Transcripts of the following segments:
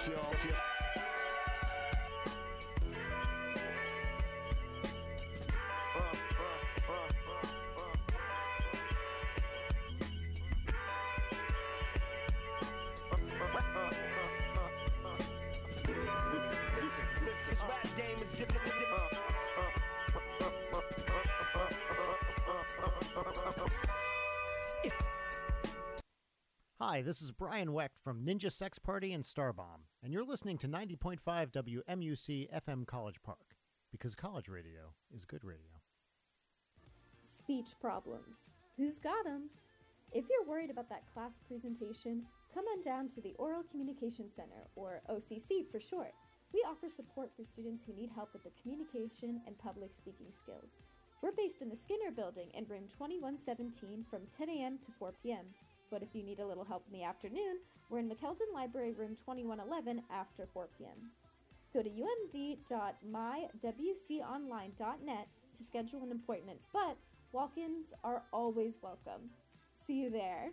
This rap game is giving Hi, this is Brian Wecht from Ninja Sex Party and Starbomb, and you're listening to 90.5 WMUC FM College Park, because college radio is good radio. Speech problems. Who's got 'em? If you're worried about that class presentation, come on down to the Oral Communication Center, or OCC for short. We offer support for students who need help with the communication and public speaking skills. We're based in the Skinner Building in room 2117 from 10 a.m. to 4 p.m. But if you need a little help in the afternoon, we're in McKeldin Library room 2111 after 4 p.m. Go to umd.mywconline.net to schedule an appointment, but walk-ins are always welcome. See you there.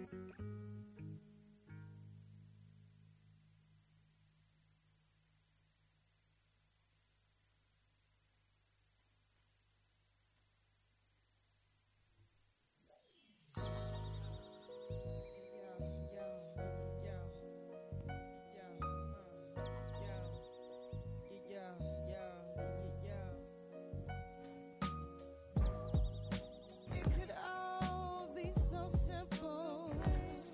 It could all be so simple.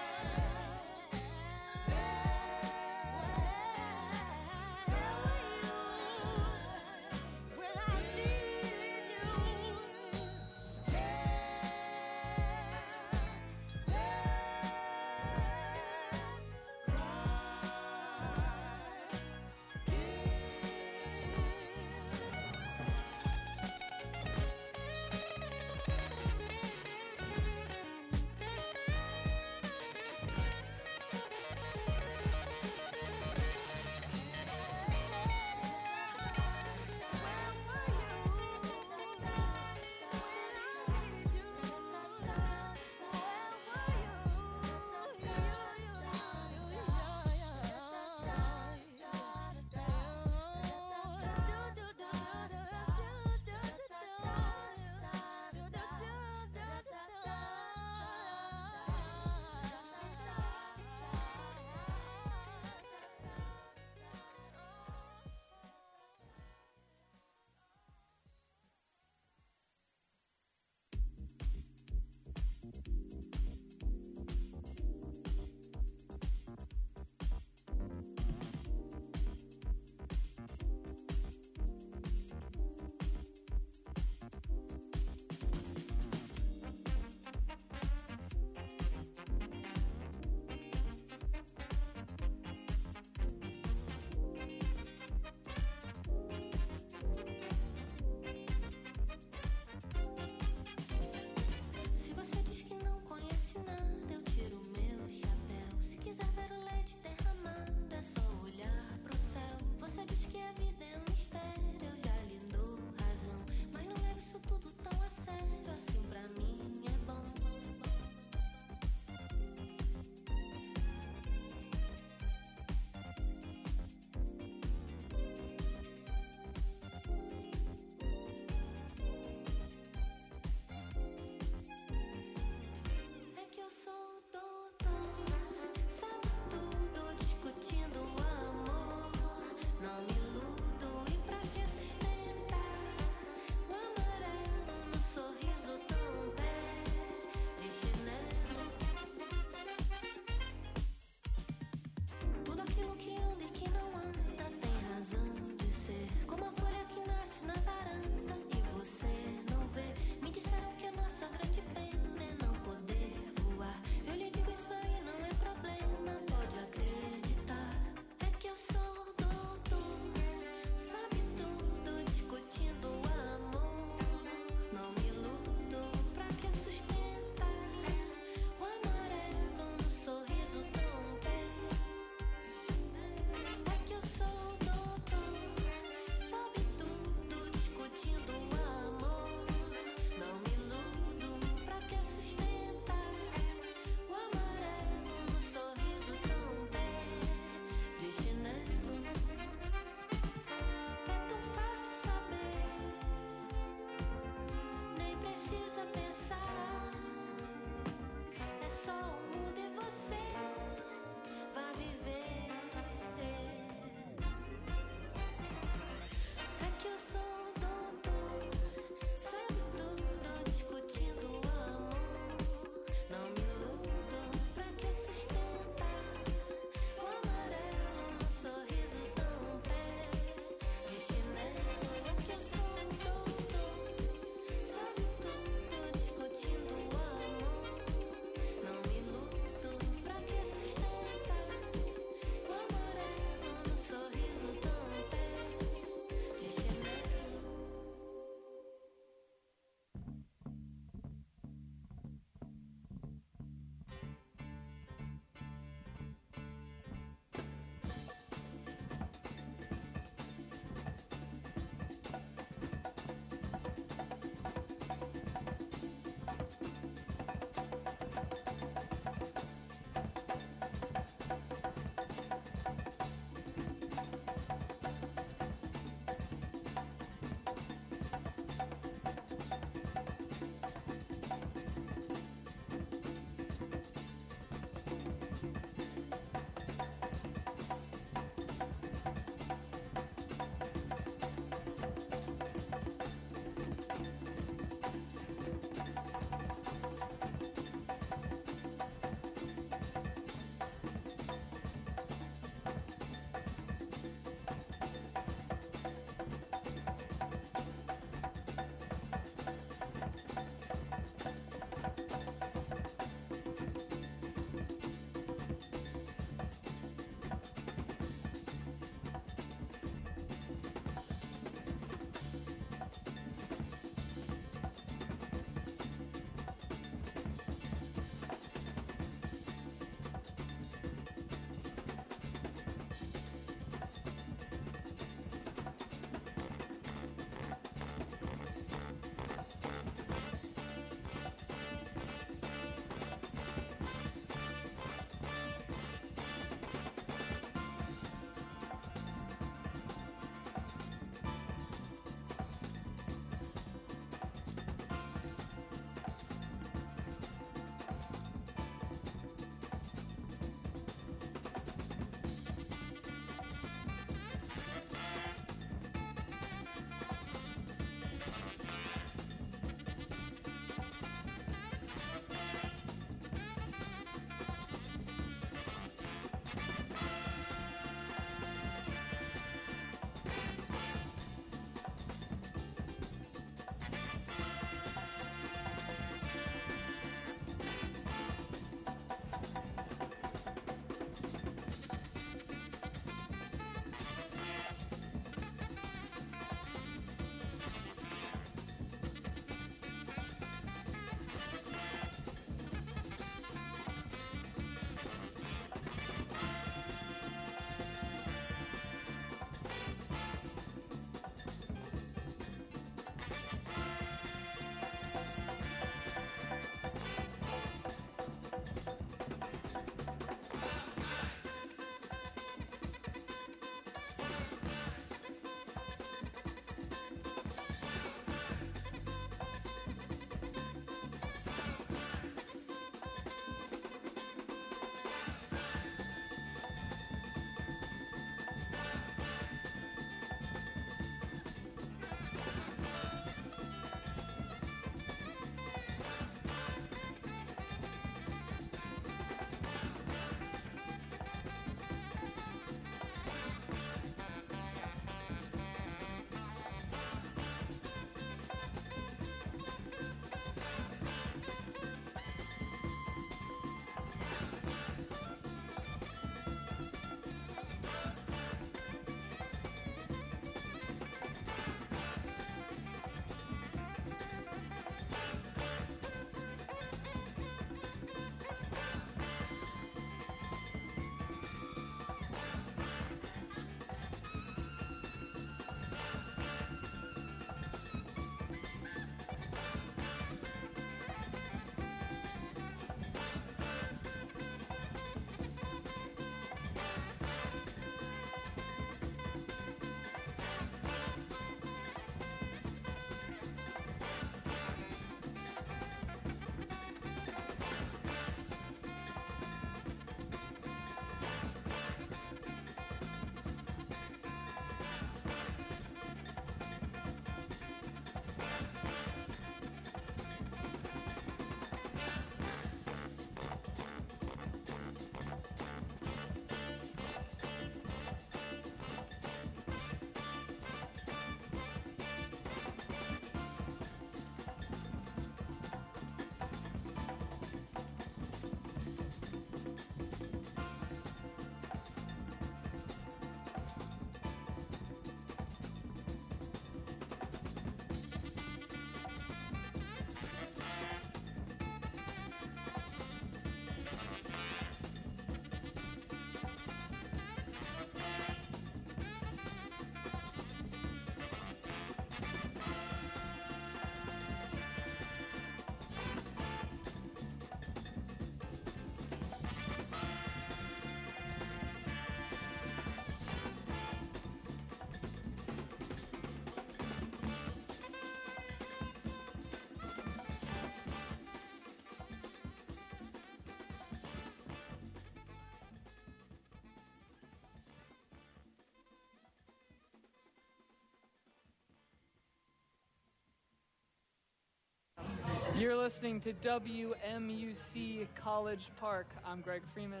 You're listening to WMUC College Park. I'm Greg Freeman.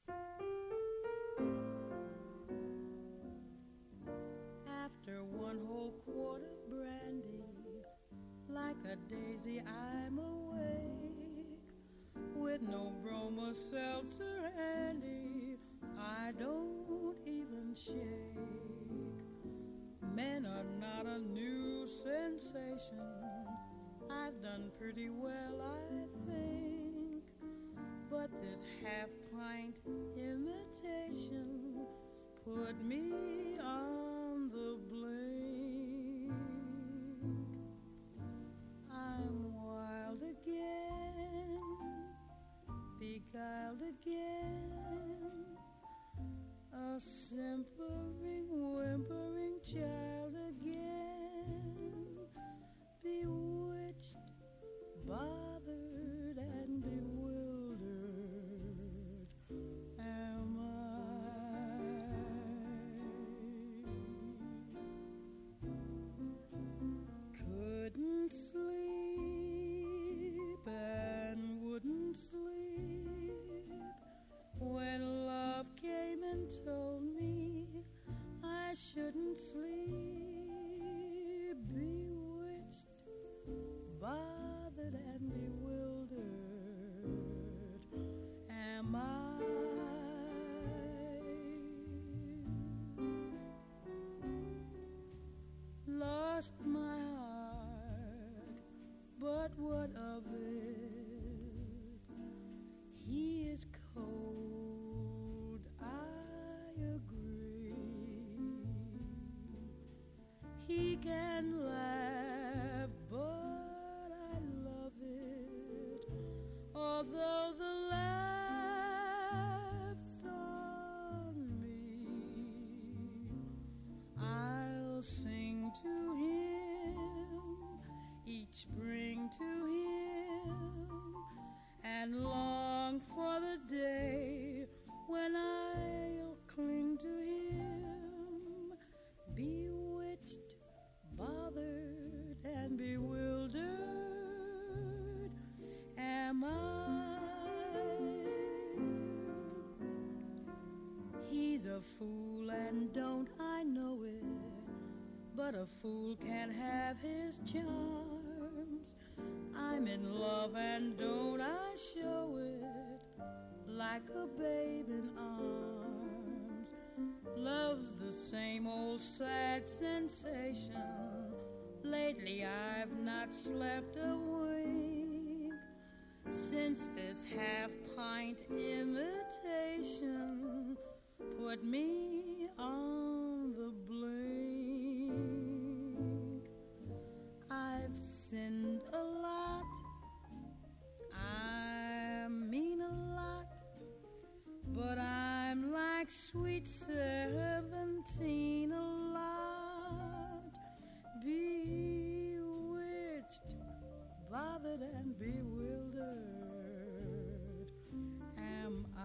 After one whole quart of brandy, like a daisy I'm awake. With no bromo seltzer handy, I don't even shake. Men are not a new sensation. I've done pretty well, I think. But this half-pint imitation put me on the blink. I'm wild again, beguiled again, a simpering, whimpering child again, bewitched, bothered, and bewildered am I. Couldn't sleep and wouldn't sleep when love came and told me I shouldn't sleep. Bewitched, bothered, and bewildered am I. Lost my heart, but what of it? He is cold, I agree. He can laugh, but I love it, although the laugh's on me. I'll sing to him, each spring to him, and long for the day when I'll cling to him. Bewitched, bothered, and bewildered am I. He's a fool, and don't I know it? But a fool can't have his charms. I'm in love, and don't I show it? Like a babe in arms. Love's the same old sad sensation. Lately I've not slept a wink since this half-pint imitation put me on the blink. I've sinned a lot, I mean a lot, but I'm like sweet 17 a lot. Bewitched, bothered, and bewildered am I.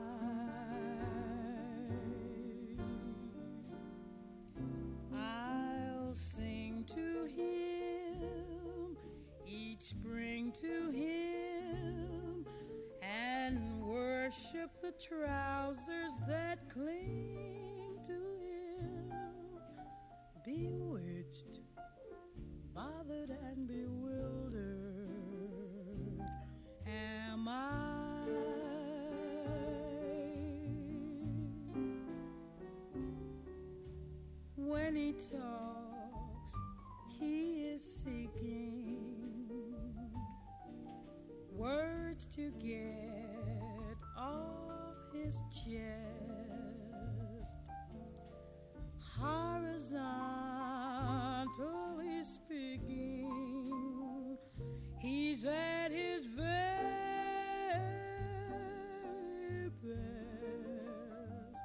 I'll sing to him, each spring to him, and worship the trousers that cling to him. Bewitched, bothered, and bewildered am I. When he talks, he is seeking words to get off his chest. Horizontally speaking, he's at his very best.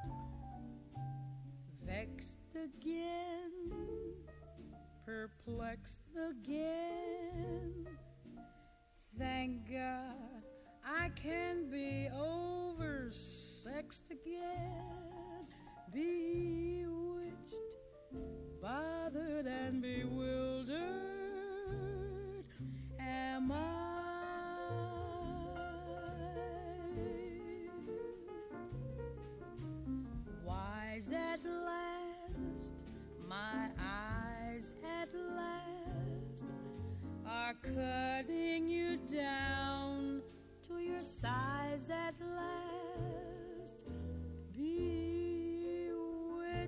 Vexed again, perplexed again. Thank God I can be oversexed again. Bewitched, bothered, and bewildered am I.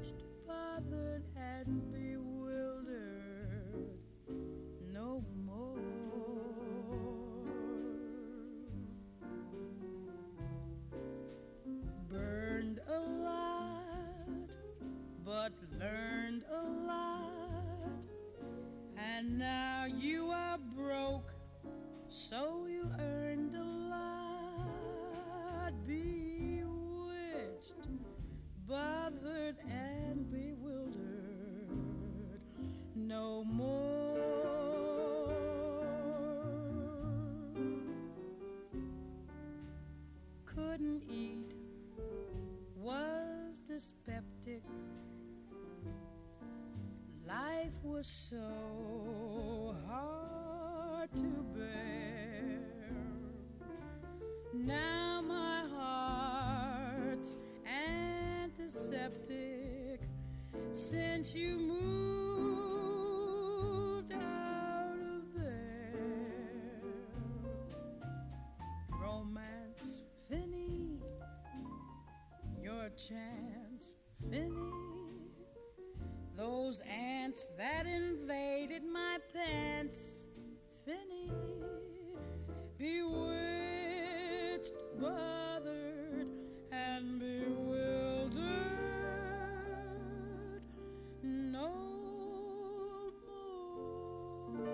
bewitched, bothered, and bewildered no more. Burned a lot, but learned a lot, and now you are broke, so you earned a lot. Bewitched, bothered, and bewildered no more. Couldn't eat, was dyspeptic. Life was so hard to bear. Now my heart's antiseptic since you moved out of there. Romance, Finny, your chance, Finny. Those ants that invaded my pants, Finny. Bewitched, bothered, and bewildered no more.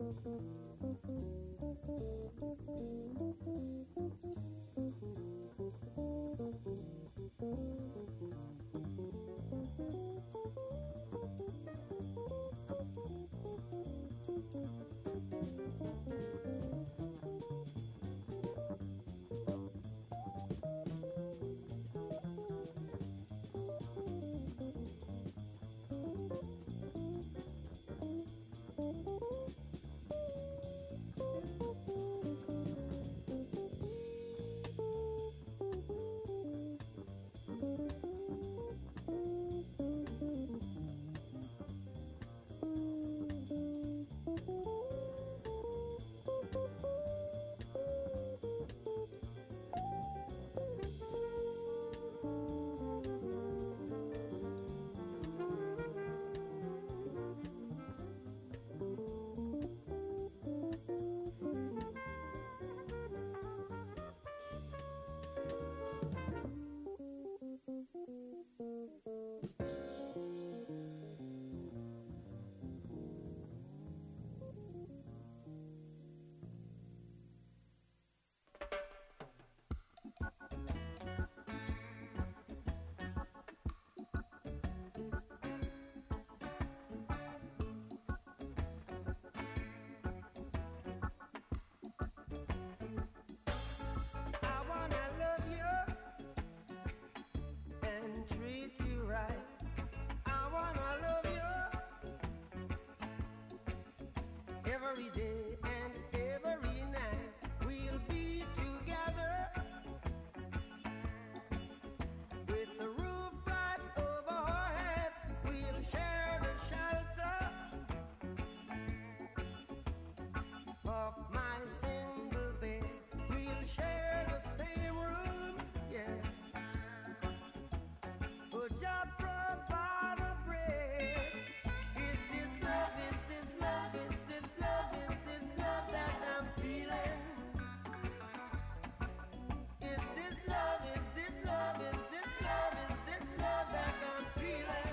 every day and every night we'll be together with the roof right over our heads. We'll share the shelter of my single bed. We'll share the same room, yeah. But just provide a bread. Is this love? Is this love? Is this love? Is this love that I'm feeling? Is this love? Is this love? Is this love? Is this love that I'm feeling?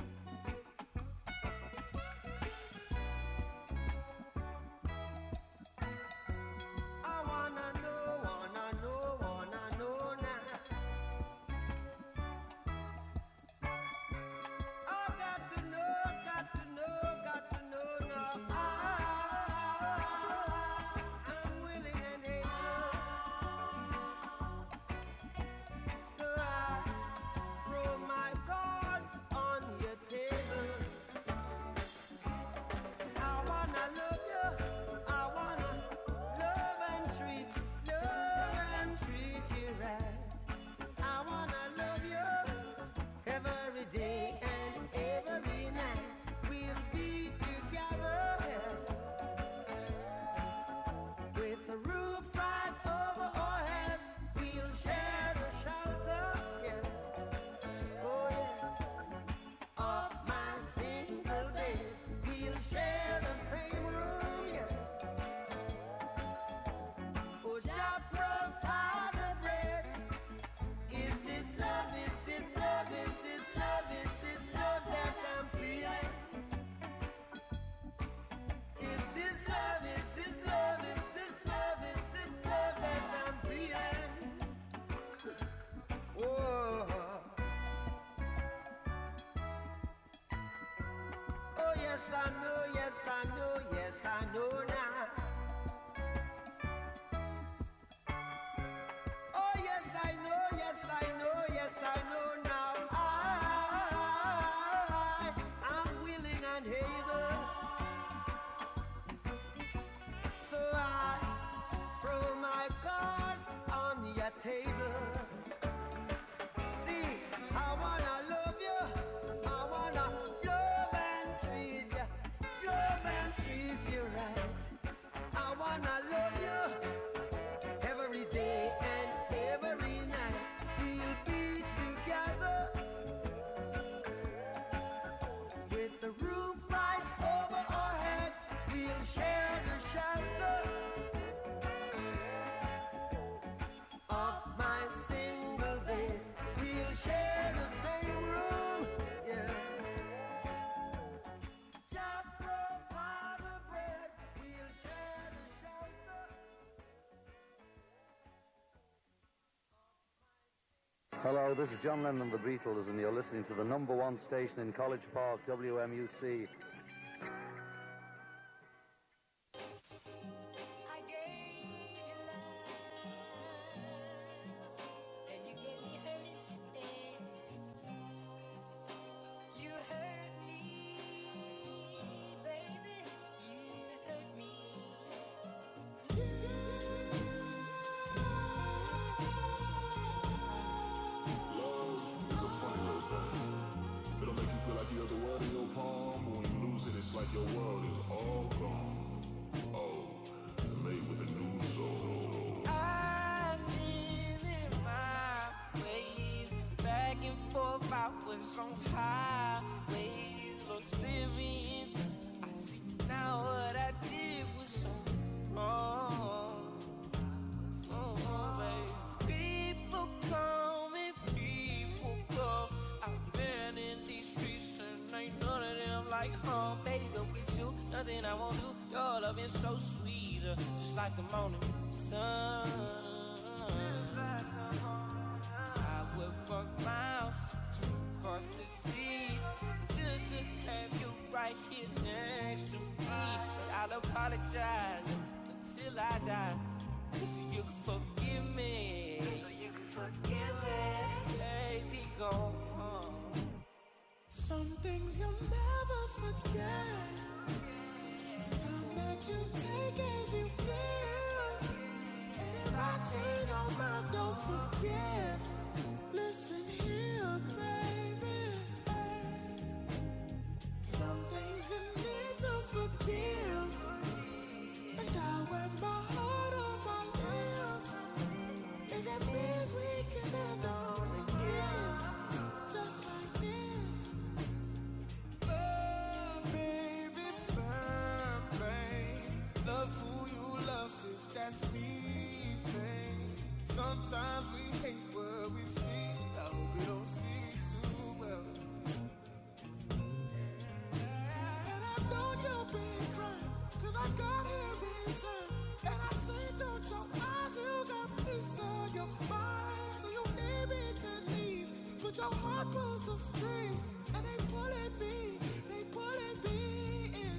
I wanna know now. I got to know now. I'm willing and able, so I throw my cards on your table. I wanna love you. I wanna love and treat you right. I wanna love you every day and every night. We'll be together with the roof right over our heads. We'll share the shelter, yeah. Oh yeah, of my single bed. We'll share the same room, yeah. Oh, just provide the bread. Is this love? Is this love? Is this love? Is this love that I'm feeling? Is this love? Is this love? Is this love? Is this love that I'm feeling? Whoa. Oh yes I know, yes I know, yes I know now. Oh yes I know, yes I know, yes I know now. I'm willing and able, so I throw my cards on your table. See, I wanna love you, I wanna love and treat you right. I wanna love you every day and every night. We'll be together with the roof right over our heads. We'll share the shelter of my Hello, this is John Lennon and the Beatles, and you're listening to the number one station in College Park, WMUC. So sweet, just like the morning sun. I would walk miles across the seas just to have you right here next to me. But I'll apologize until I die, just so you can forgive me. Baby, go home. Some things you'll never forget. That you take as you give. And if I change your mind, don't forget. Listen here, baby. Some things you need to forgive. And I wear my heart on my lips. If it means we can end on the gifts, just like this. Baby, love who you love, if that's me, babe. Sometimes we hate what we see. I hope you don't see me too well. And I know you've been crying, cause I got every time. And I see through your eyes, you got peace on your mind. So you need me to leave, but your heart pulls the strings. And they pulling me in.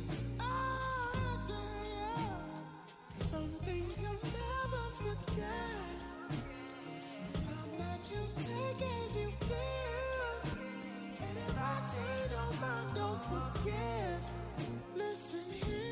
Some things you'll never forget. Some that you take as you give. And if I change your mind, don't forget. Listen here.